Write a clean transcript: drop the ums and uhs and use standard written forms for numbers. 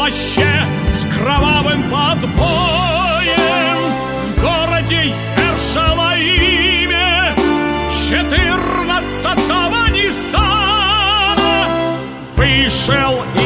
плаще с кровавым подбоем в городе Ершалаиме 14-го Ниссана вышел